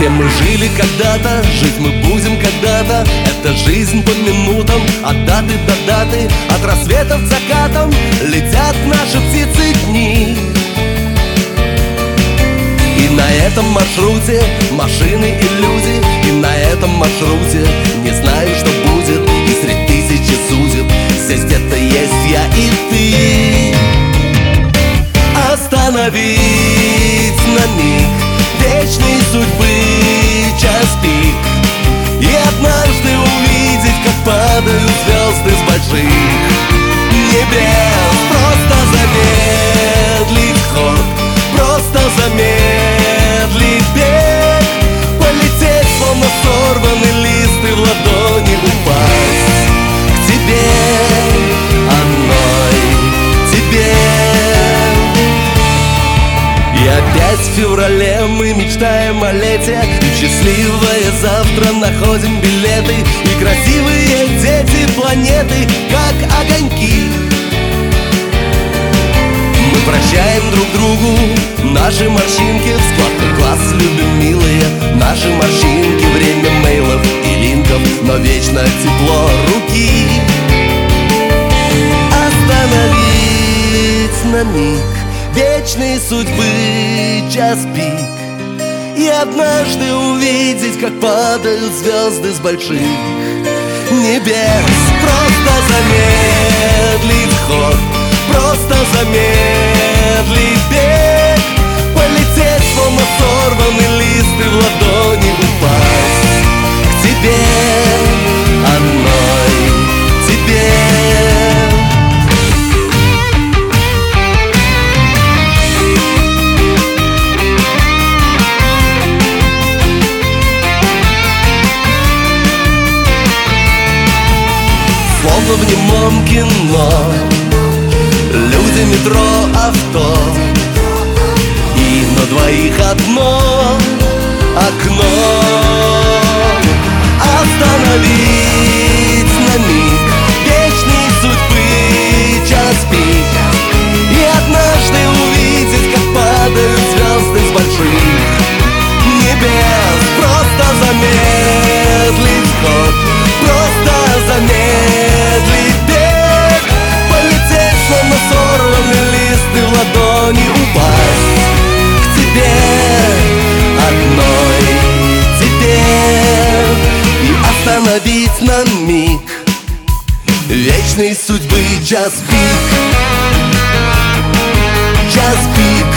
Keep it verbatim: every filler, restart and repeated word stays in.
Где мы жили когда-то, жить мы будем когда-то. Это жизнь по минутам, от даты до даты. От рассвета к закатам летят наши птицы дни. И на этом маршруте машины и люди. И на этом маршруте не знаю, что будет. И среди тысячи судеб здесь где-то есть я и ты. Остановить на миг вечной судьбы час пик. И однажды увидеть, как падают звезды с больших небес. Просто замедлить ход, просто замедлить бег. Полететь, словно сорванный лист, и в ладони упасть к тебе, одной тебе. И опять в феврале мы мечтаем о лете, и в счастливое завтра находим билеты. И красивые дети планеты, как огоньки. Мы прощаем друг другу наши морщинки. В складках глаз любим, милые, наши морщинки. Время мейлов и линков, но вечно тепло руки. Остановить на миг вечной судьбы час пик. И однажды увидеть, как падают звезды с больших небес. Просто замедлить ход, просто замедлить бег. Полететь, словно сорванный лист, и в ладони упасть к тебе, одной тебе. Словно в немом кино, люди, метро, авто. И на двоих одно окно. Остановить на миг вечной судьбы час пик. И однажды увидеть, как падают звезды с больших небес. Просто замедлить ход, просто замедлить бег. Полететь, словно сорванный лист, и в ладони упасть к тебе, одной тебе. И остановить на миг вечной судьбы час пик, час пик.